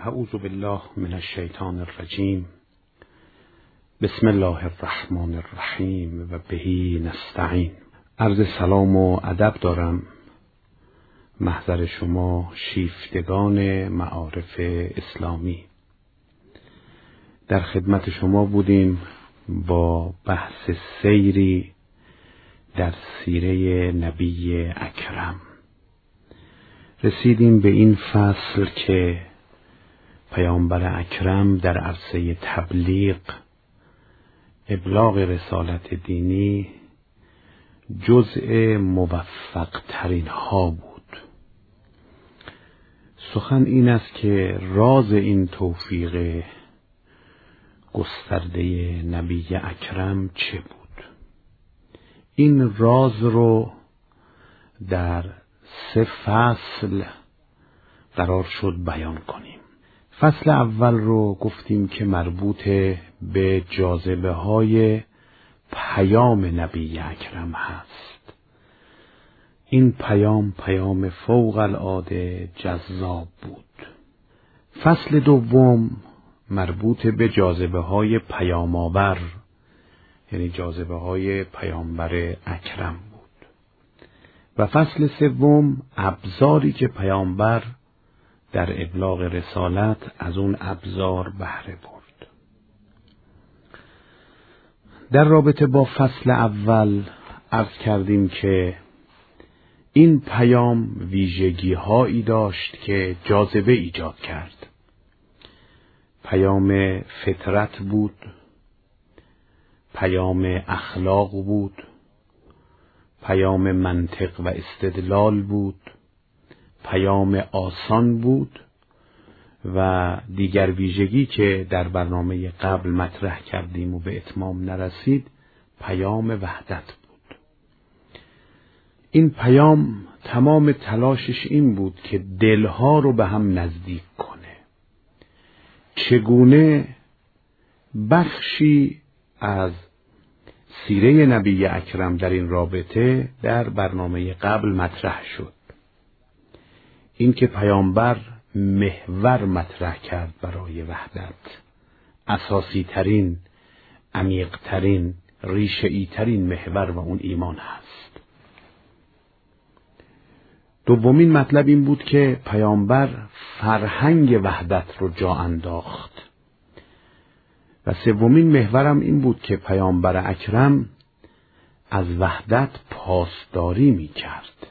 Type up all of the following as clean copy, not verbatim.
اعوذ بالله من الشیطان الرجیم. بسم الله الرحمن الرحیم و بهی نستعین. عرض سلام و ادب دارم محضر شما شیفتگان معارف اسلامی. در خدمت شما بودیم با بحث سیری در سیره نبی اکرم. رسیدیم به این فصل که پیامبر اکرم در عرصه تبلیغ، ابلاغ رسالت دینی جزء موفق ترین ها بود. سخن این است که راز این توفیق گسترده نبی اکرم چه بود؟ این راز رو در 3 فصل قرار شد بیان کنیم. فصل اول رو گفتیم که مربوط به جاذبه های پیام نبی اکرم هست. این پیام فوق العاده جذاب بود. فصل دوم مربوط به جاذبه های پیام آور، یعنی جاذبه های پیامبر اکرم بود. و فصل سوم ابزاری که پیامبر در ابلاغ رسالت از اون ابزار بهره برد. در رابطه با فصل اول عرض کردیم که این پیام ویژگی هایی داشت که جاذبه ایجاد کرد. پیام فطرت بود، پیام اخلاق بود، پیام منطق و استدلال بود، پیام آسان بود و دیگر ویژگی که در برنامه قبل مطرح کردیم و به اتمام نرسید پیام وحدت بود. این پیام تمام تلاشش این بود که دلها رو به هم نزدیک کنه. چگونه بخشی از سیره نبی اکرم در این رابطه در برنامه قبل مطرح شد. این که پیامبر محور مطرح کرد برای وحدت، اساسی ترین، عمیق ترین، ریشه‌ای ترین محور و اون ایمان هست. دومین مطلب این بود که پیامبر فرهنگ وحدت رو جا انداخت. و سومین محورم این بود که پیامبر اکرم از وحدت پاسداری می کرد.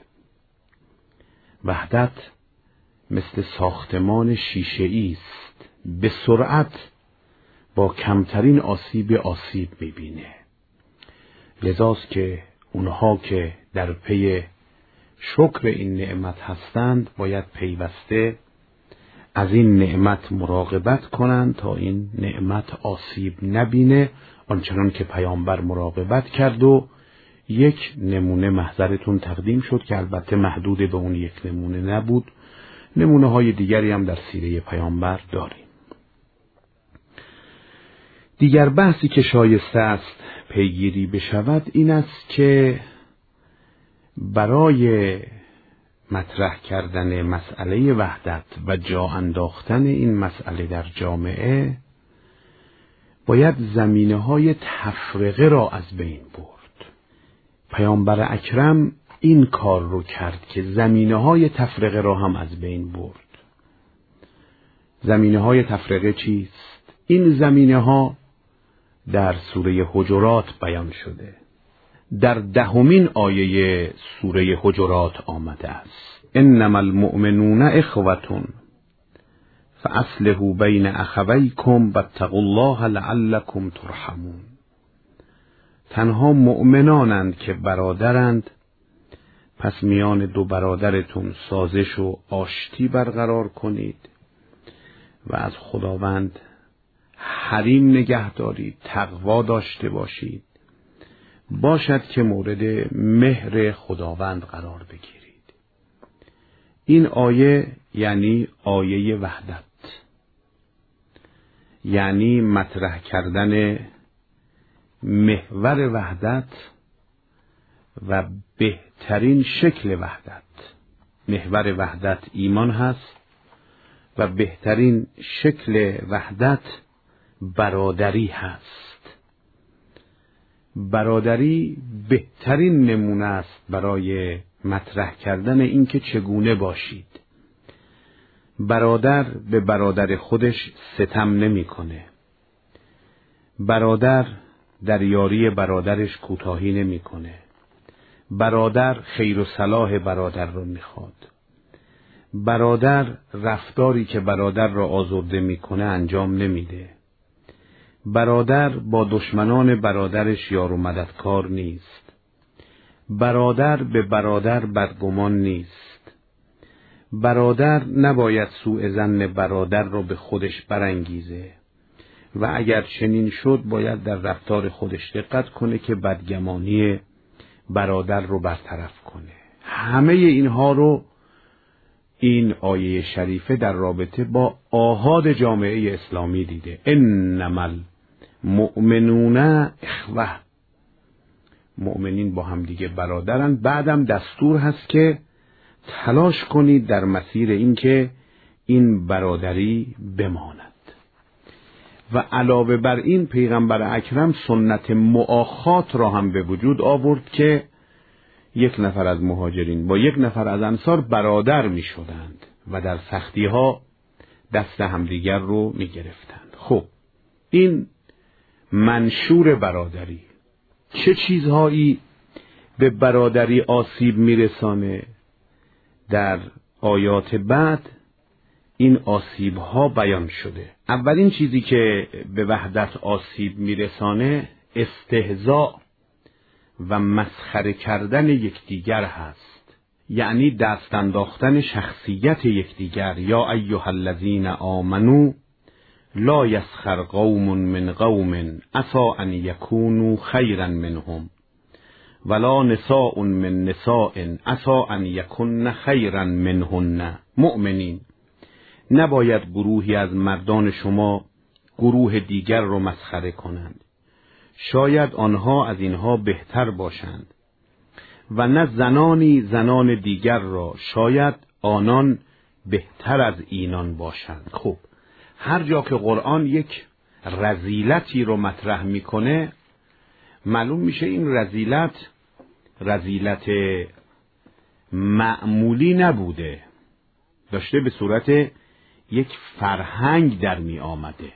وحدت مثل ساختمان شیشه‌ای است، به سرعت با کمترین آسیب می‌بینه. لذاست که اونها که در پی شکر این نعمت هستند باید پیوسته از این نعمت مراقبت کنند تا این نعمت آسیب نبینه، آنچنان که پیامبر مراقبت کرد. و یک نمونه محضرتون تقدیم شد که البته محدود به اون یک نمونه نبود، نمونه های دیگری هم در سیره پیامبر داریم. دیگر بحثی که شایسته است پیگیری بشود این است که برای مطرح کردن مسئله وحدت و جا انداختن این مسئله در جامعه باید زمینه‌های تفرقه را از بین برد. پیامبر اکرم این کار رو کرد که زمینه‌های تفرقه را هم از بین برد. زمینه‌های تفرقه چیست؟ این زمینه‌ها در سوره حجرات بیان شده. در 10مین آیه سوره حجرات آمده است: انما المؤمنون اخوة فاصلحوا بین اخویکم واتقوا الله لعلکم ترحمون. تنها مؤمنانند که برادرند، پس میان دو برادرتون سازش و آشتی برقرار کنید و از خداوند حریم نگه دارید، تقوا داشته باشید، باشد که مورد مهر خداوند قرار بگیرید. این آیه یعنی آیه وحدت، یعنی مطرح کردن محور وحدت و بهترین شکل وحدت. محور وحدت ایمان هست و بهترین شکل وحدت برادری هست. برادری بهترین نمونه است برای مطرح کردن اینکه چگونه باشید. برادر به برادر خودش ستم نمی‌کنه. برادر در یاری برادرش کوتاهی نمی‌کنه. برادر خیر و صلاح برادر رو می‌خواد. برادر رفتاری که برادر را آزرده می‌کنه انجام نمیده. برادر با دشمنان برادرش یار و مددکار نیست. برادر به برادر بدگمان نیست. برادر نباید سوء ظن برادر را به خودش برانگیزه و اگر چنین شد باید در رفتار خودش دقت کنه که بدگمانی برادر رو برطرف کنه. همه اینها رو این آیه شریفه در رابطه با آحاد جامعه اسلامی دیده. انما المؤمنون اخوه، مؤمنین با هم دیگه برادرن. بعدم دستور هست که تلاش کنید در مسیر این که این برادری بماند. و علاوه بر این پیغمبر اکرم سنت مؤاخات را هم به وجود آورد که یک نفر از مهاجرین با یک نفر از انصار برادر می شدند و در سختی ها دست همدیگر رو می گرفتند. خب این منشور برادری چه چیزهایی به برادری آسیب می رسانه؟ در آیات بعد این آسیب ها بیان شده. اولین چیزی که به وحدت آسیب می رسانه استهزاء و مسخره کردن یکدیگر هست، یعنی دست انداختن شخصیت یکدیگر. یا ایها الذین آمنو لا یسخر قوم من قوم عسى ان یکونوا خیرا منهم ولا نساء من نساء عسى ان یکن خیرا منهن. مؤمنین، نباید گروهی از مردان شما گروه دیگر رو مسخره کنند، شاید آنها از اینها بهتر باشند، و نه زنانی زنان دیگر را، شاید آنان بهتر از اینان باشند. خب هر جا که قرآن یک رذیلتی رو مطرح میکنه معلوم میشه این رذیلت معمولی نبوده، داشته به صورت یک فرهنگ در می آمده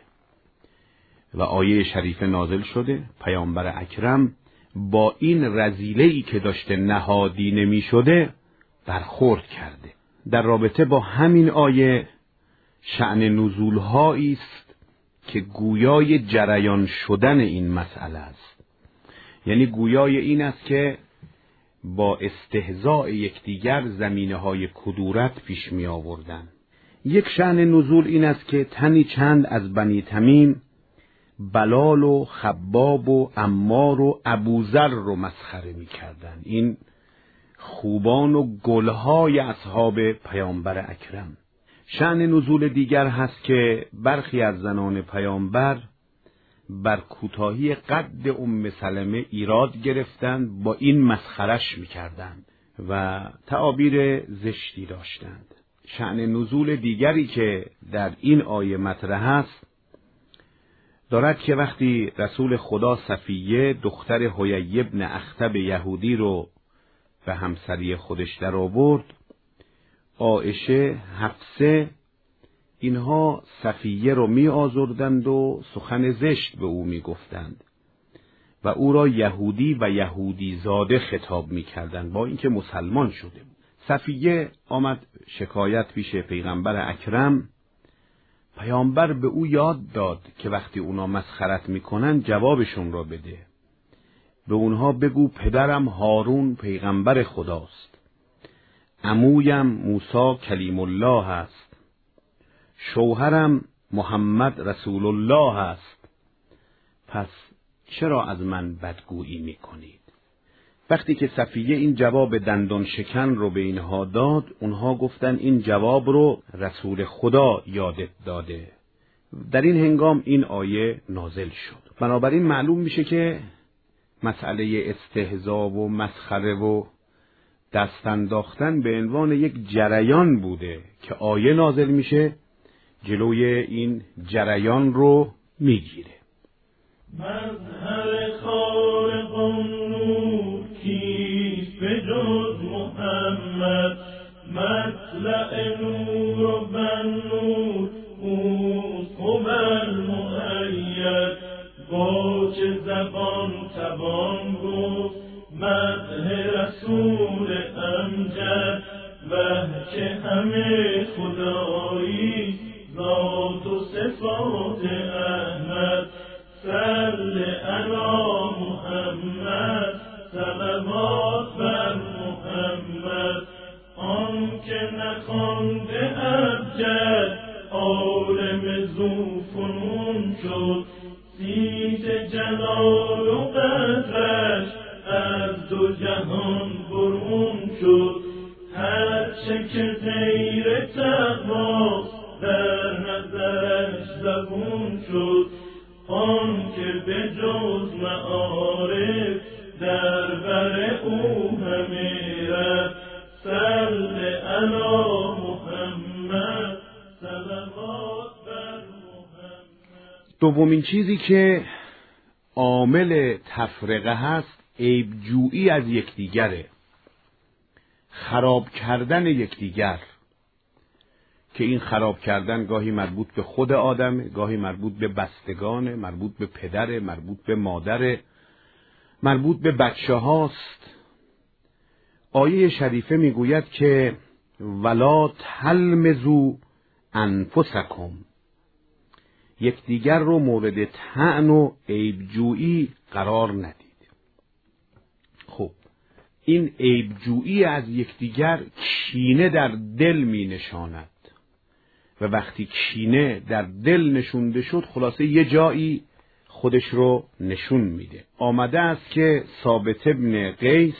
و آیه شریفه نازل شده. پیامبر اکرم با این رذیله‌ای که داشته نهادی نمی شده برخورد کرده. در رابطه با همین آیه شأن نزول‌هایی است که گویای جریان شدن این مسئله است، یعنی گویای این است که با استهزاء یکدیگر زمینه‌های کدورت پیش می آوردن. یک شأن نزول این است که تنی چند از بنی تمیم بلال و خباب و عمار و ابوذر رو مسخره می کردن. این خوبان و گلهای اصحاب پیامبر اکرم. شأن نزول دیگر هست که برخی از زنان پیامبر بر کوتاهی قد ام سلمه ایراد گرفتند، با این مسخرش می کردند و تعابیر زشتی داشتند. شأن نزول دیگری که در این آیه مطرح است دارد که وقتی رسول خدا صفیه دختر حیی بن اخطب یهودی رو به همسری خودش در آورد، عایشه، حفصه، اینها صفیه رو می آزردند و سخن زشت به او می گفتند و او را یهودی و یهودی زاده خطاب می کردند با اینکه مسلمان شده بود. صفیه آمد شکایت پیش پیغمبر اکرم. پیامبر به او یاد داد که وقتی اونا مسخرت میکنن جوابشون را بده. به اونها بگو پدرم هارون پیغمبر خداست، عمویم موسی کلیم الله است، شوهرم محمد رسول الله است، پس چرا از من بدگویی میکنید؟ وقتی که صفیه این جواب دندان شکن رو به اینها داد، اونها گفتن این جواب رو رسول خدا یادت داده. در این هنگام این آیه نازل شد. بنابراین معلوم میشه که مسئله استهزا و مسخره و دست انداختن به عنوان یک جریان بوده که آیه نازل میشه جلوی این جریان رو میگیره. مظهر خالق نور کیست به جز محمد، مطلع نور و بن نور اوست هو المؤید. با چه زبان توان گفت مدح رسول امجد، وه که همه خدایی ذات و صفات احمد. صل علی محمد صلوات بر محمد، آن که نخوانده ابجد عالم ذو فنون شد. صیت جلال و قدرش از دو جهان برون شد. هرچه که غیر تقواست در نظرش زبون شد. آن که به جز معارف در بر او همه رفت. صل علی محمد صلوات بر محمد. دومین چیزی که عامل تفرقه هست عیبجویی از یکدیگره، خراب کردن یکدیگر، که این خراب کردن گاهی مربوط به خود آدم، گاهی مربوط به بستگان، مربوط به پدر، مربوط به مادر، مربوط به بچه هاست. آیه شریفه میگوید که ولا تلمزوا انفسکم، یکدیگر رو مورد طعن و عیبجویی قرار ندید. خب این عیبجویی از یکدیگر کینه در دل می نشاند و وقتی کینه در دل نشونده شد خلاصه یه جایی خودش رو نشون میده. آمده است که ثابت ابن قیس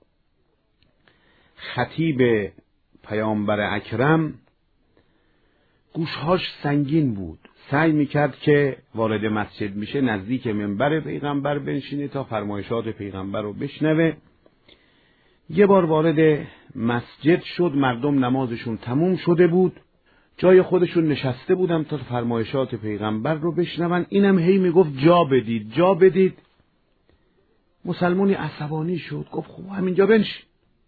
خطیب پیامبر اکرم گوشهاش سنگین بود، سعی میکرد که وارد مسجد میشه نزدیک منبر پیغمبر بنشینه تا فرمایشات پیغمبر رو بشنوه. یه بار وارد مسجد شد، مردم نمازشون تموم شده بود، جای خودشون نشسته بودم تا فرمایشات پیغمبر رو بشنون. اینم هی میگفت جا بدید جا بدید. مسلمانی عصبانی شد، گفت خب همینجا بنشین.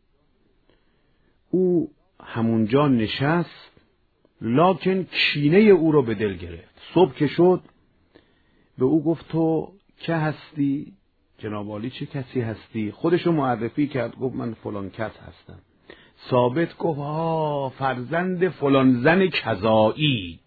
او همونجا نشست، لکن کینه او رو به دل گرفت. صبح که شد به او گفت تو که هستی؟ جناب عالی چه کسی هستی؟ خودشو معرفی کرد، گفت من فلان کس هستم. ثابت گفت فرزند فلان زن کذایی.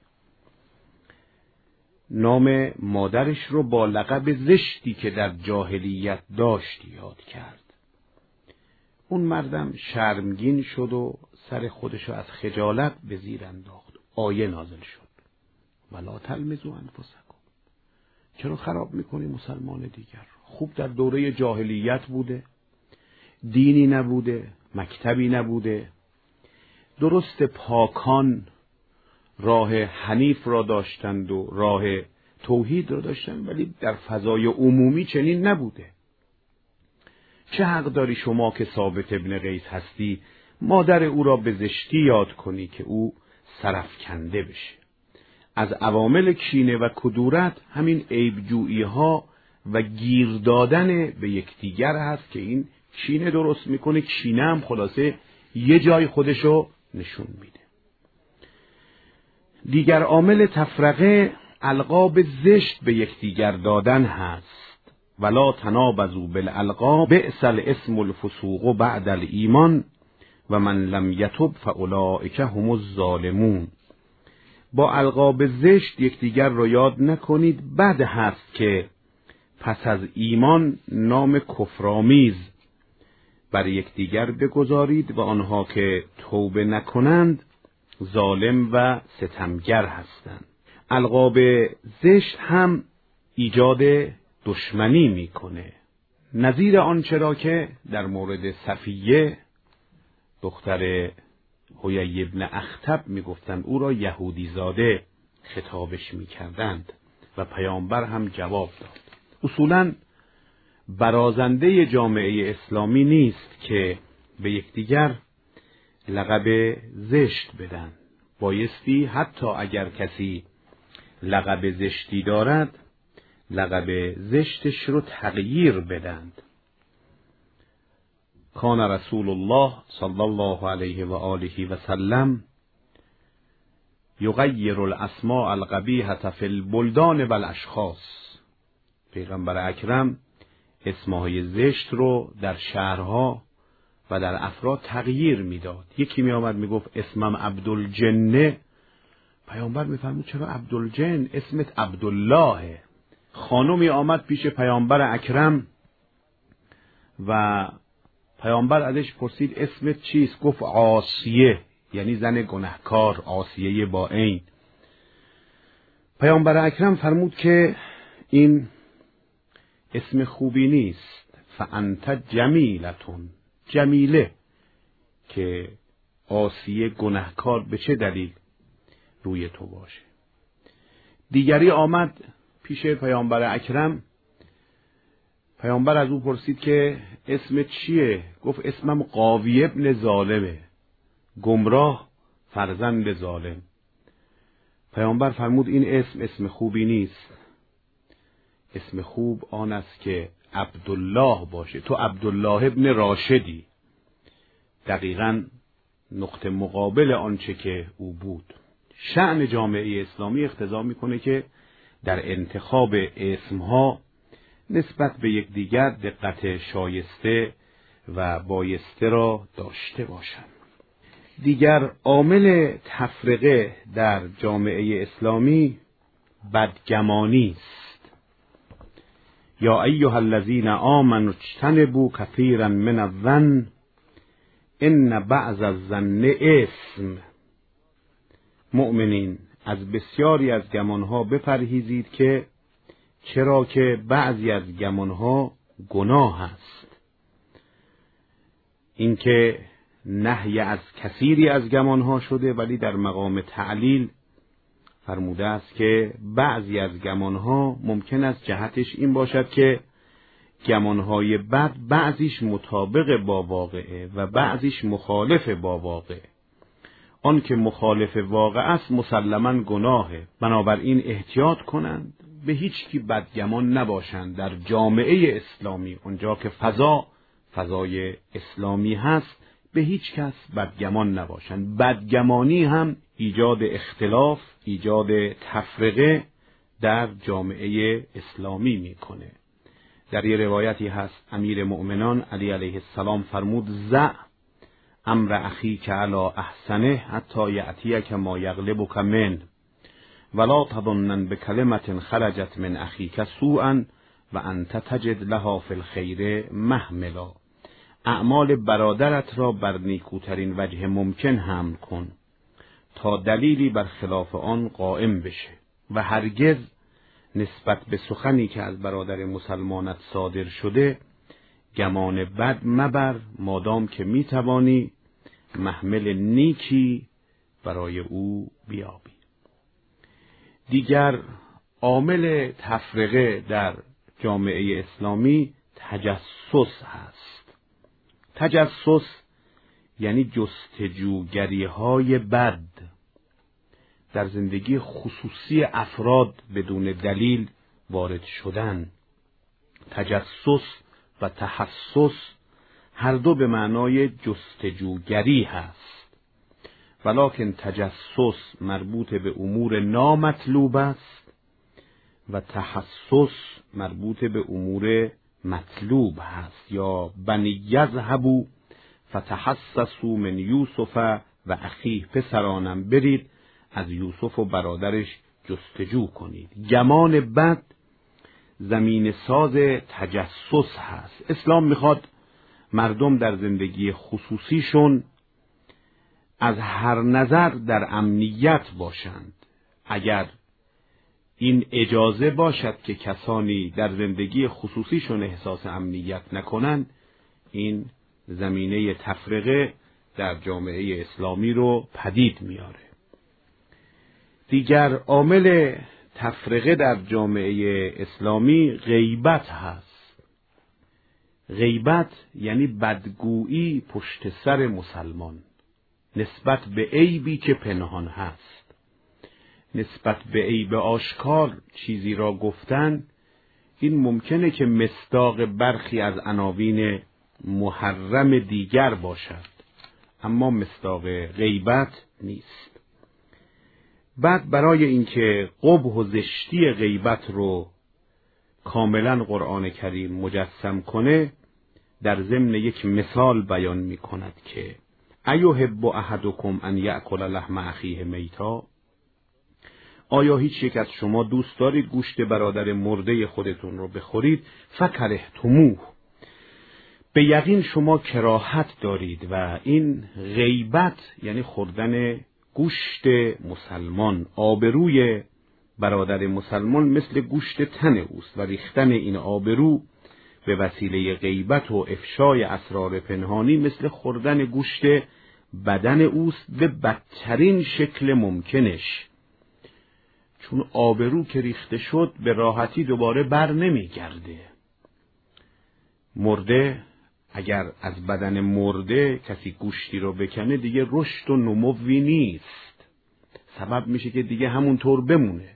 نام مادرش رو با لقب زشتی که در جاهلیت داشت یاد کرد. اون مردم شرمگین شد و سر خودشو از خجالت به زیر انداخت. آیه نازل شد ولا تلمزوا انفسکم. چرا خراب میکنی مسلمان دیگر؟ خوب در دوره جاهلیت بوده، دینی نبوده، مکتبی نبوده. درست پاکان راه حنیف را داشتند و راه توحید را داشتند، ولی در فضای عمومی چنین نبوده. چه حق داری شما که ثابت ابن قیس هستی مادر او را به زشتی یاد کنی که او سرفکنده بشه؟ از عوامل کینه و کدورت همین عیبجویی ها و گیر دادن به یکدیگر هست که این کینه درست میکنه. کینه هم خلاصه یه جای خودشو نشون میده. دیگر عامل تفرقه القاب زشت به یکدیگر دادن هست. ولا تنابزوا بالالقاب بئس الاسم الفسوق بعد الایمان و من لم یتب فاولئک هم الظالمون. با القاب زشت یکدیگر رو یاد نکنید، بد هست که پس از ایمان نام کفرآمیز بر یکدیگر بگذارید و آنها که توبه نکنند ظالم و ستمگر هستند. القاب زشت هم ایجاد دشمنی میکنه. نظیر آنچه را که در مورد صفیه دختر حیی ابن اخطب میگفتند، او را یهودی زاده خطابش میکردند و پیامبر هم جواب داد. اصولاً برازنده جامعه اسلامی نیست که به یکدیگر لقب زشت بدن. بایستی حتی اگر کسی لقب زشتی دارد لقب زشتش رو تغییر بدند. کان رسول الله صلی الله علیه و آله و سلم یغیر الاسماء القبیحة فی البلدان و الاشخاص. پیغمبر اکرم اسمهای زشت رو در شهرها و در افراد تغییر میداد. یکی می آمد میگفت اسمم عبدالجنه، پیامبر میفرمود چرا عبدالجن؟ اسمت عبدالله. خانمی آمد پیش پیامبر اکرم و پیامبر ازش پرسید اسمت چیست؟ گفت عاصیه، یعنی زن گنهکار، عاصیه با عین. پیامبر اکرم فرمود که این اسم خوبی نیست، فانت جمیلتون، جمیله، که عاصیه گنهکار به چه دلیل روی تو باشه. دیگری آمد پیش پیامبر اکرم، پیامبر از او پرسید که اسم چیه؟ گفت اسمم قاوی ابن ظالمه، گمراه فرزند ظالم. پیامبر فرمود این اسم خوبی نیست، اسم خوب آن است که عبدالله باشه. تو عبدالله ابن راشدی، دقیقاً نقطه مقابل آنچه که او بود. شأن جامعه اسلامی اقتضا میکنه که در انتخاب اسمها نسبت به یکدیگر دقت شایسته و بایسته را داشته باشند. دیگر عامل تفرقه در جامعه اسلامی بدگمانی است. یا ایها الذین آمنوا اجتنبوا کثیرا من الظن ان بعض الظن اثم. مؤمنین از بسیاری از گمانها بپرهیزید که چرا که بعضی از گمانها گناه است. اینکه نهی از کثیری از گمانها شده، ولی در مقام تعلیل فرموده است که بعضی از گمانها ممکن است جهتش این باشد که گمانهای بد بعضیش مطابق با واقعه و بعضیش مخالف با واقع. آن که مخالف واقع است مسلماً گناهه. بنابراین احتیاط کنند، به هیچ کی بدگمان نباشند. در جامعه اسلامی اونجا که فضای اسلامی هست، به هیچ کس بدگمان نباشند. بدگمانی هم ایجاد اختلاف، ایجاد تفرقه در جامعه اسلامی میکنه. در یه روایتی هست امیر مؤمنان علی علیه السلام فرمود زع امر اخیک علی احسنه حتی یأتیک ما یغلبک من ولا تظنن بکلمة خرجت من اخیک سوءا و انت تجد لها فی الخیر محملا. اعمال برادرت را بر نیکوترین وجه ممکن حمل کن تا دلیلی بر خلاف آن قائم بشه و هرگز نسبت به سخنی که از برادر مسلمانت صادر شده گمان بد مبر، مادام که میتوانی محمل نیکی برای او بیابی. دیگر عامل تفرقه در جامعه اسلامی تجسس هست. تجسس یعنی جستجوگری های بد در زندگی خصوصی افراد بدون دلیل وارد شدن. تجسس و تحسس هر دو به معنای جستجوگری هست، ولکن تجسس مربوط به امور نامطلوب است و تحسس مربوط به امور مطلوب هست. یا بنی یذهبوا فتحسسوا من یوسف و اخیه، پسرانم برید از یوسف و برادرش جستجو کنید. گمان بد زمین ساز تجسس هست. اسلام میخواد مردم در زندگی خصوصیشون از هر نظر در امنیت باشند. اگر این اجازه باشد که کسانی در زندگی خصوصیشون احساس امنیت نکنند، این زمینه تفرقه در جامعه اسلامی رو پدید میاره. دیگر عامل تفرقه در جامعه اسلامی غیبت هست. غیبت یعنی بدگویی پشت سر مسلمان. نسبت به عیبی که پنهان هست. نسبت به عیب آشکار چیزی را گفتن، این ممکنه که مصداق برخی از عناوین محرم دیگر باشد، اما مصداق غیبت نیست. بعد برای اینکه قبح و زشتی غیبت رو کاملا قرآن کریم مجسم کنه، در ضمن یک مثال بیان می کند که ایحب احدکم ان یأکل لحم اخیه میتا، آیا هیچ یک از شما دوست دارید گوشت برادر مرده خودتون رو بخورید؟ فکرهتموه، به یقین شما کراهت دارید. و این غیبت یعنی خوردن گوشت مسلمان. آبروی برادر مسلمان مثل گوشت تن اوست و ریختن این آبرو به وسیله غیبت و افشای اسرار پنهانی مثل خوردن گوشت بدن اوست به بدترین شکل ممکنش، چون آبرو که ریخته شد به راحتی دوباره بر نمیگرده. مرده اگر از بدن مرده کسی گوشتی رو بکنه دیگه رشد و نموی نیست، سبب میشه که دیگه همونطور بمونه.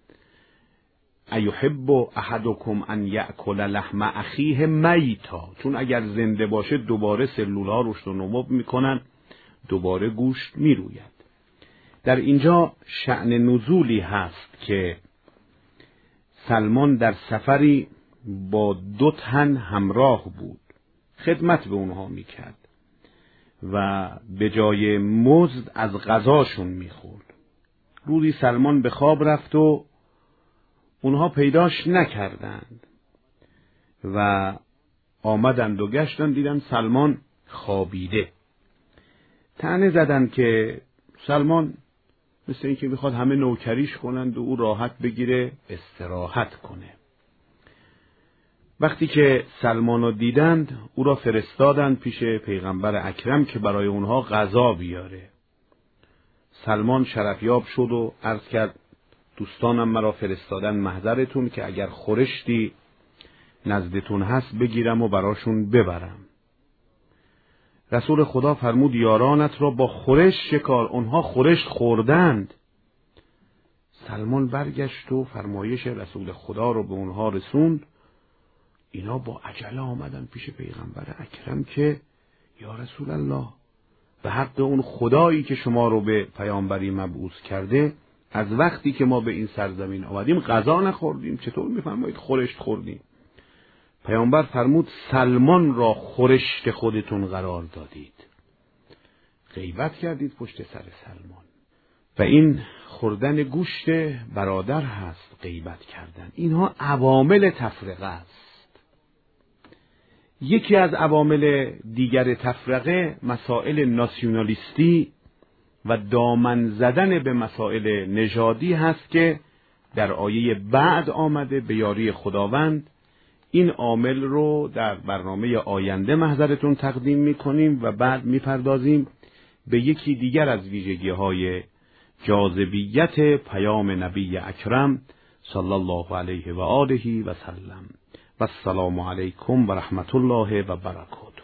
ایحب احدکم ان یأکل لحم اخیه میتا، چون اگر زنده باشه دوباره سلولها رشد و نمو میکنن، دوباره گوشت میروید. در اینجا شأن نزولی هست که سلمان در سفری با 2 تن همراه بود، خدمت به اونها میکرد و به جای مزد از غذاشون میخورد. روزی سلمان به خواب رفت و اونها پیداش نکردند و آمدند و گشتن، دیدن سلمان خوابیده. طعنه زدند که سلمان مثل این که میخواد همه نوکریش کنند و او راحت بگیره استراحت کنه. وقتی که سلمان رو دیدند او را فرستادند پیش پیغمبر اکرم که برای اونها غذا بیاره. سلمان شرفیاب شد و عرض کرد دوستانم مرا فرستادن محضرتون که اگر خورشتی نزدتون هست بگیرم و براشون ببرم. رسول خدا فرمود یارانت را با خورشت شکار، اونها خورشت خوردند. سلمان برگشت و فرمایش رسول خدا رو به اونها رسوند. اینا با عجله آمدن پیش پیغمبر اکرم که یا رسول الله، به حق اون خدایی که شما رو به پیامبری مبعوث کرده، از وقتی که ما به این سرزمین آمدیم غذا نخوردیم، چطور میفرمایید خورشت خوردیم؟ پیامبر فرمود سلمان را خورشت خودتون قرار دادید، غیبت کردید پشت سر سلمان. و این خوردن گوشت برادر هست، غیبت کردن. اینها عوامل تفرقه است. یکی از عوامل دیگر تفرقه مسائل ناسیونالیستی و دامن زدن به مسائل نژادی هست که در آیه بعد آمده به یاری خداوند. این عامل رو در برنامه آینده محضرتون تقدیم میکنیم و بعد میپردازیم به یکی دیگر از ویژگی‌های جاذبیت پیام نبی اکرم صلی الله علیه و آله و سلم. و السلام علیکم و رحمت الله و برکاته.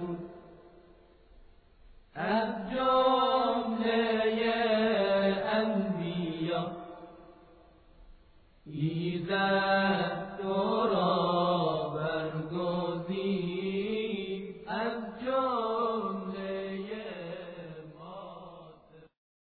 رسول از جمله انبیا ایزد تو را برگزیده